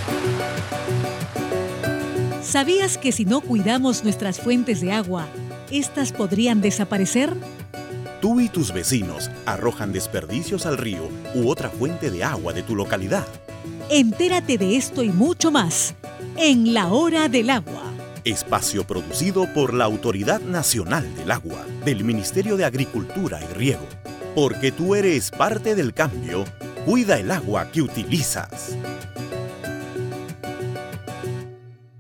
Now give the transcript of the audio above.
¿Sabías que si no cuidamos nuestras fuentes de agua, estas podrían desaparecer? Tú y tus vecinos arrojan desperdicios al río u otra fuente de agua de tu localidad. Entérate de esto y mucho más en La Hora del Agua. Espacio producido por la Autoridad Nacional del Agua, del Ministerio de Agricultura y Riego. Porque tú eres parte del cambio, cuida el agua que utilizas.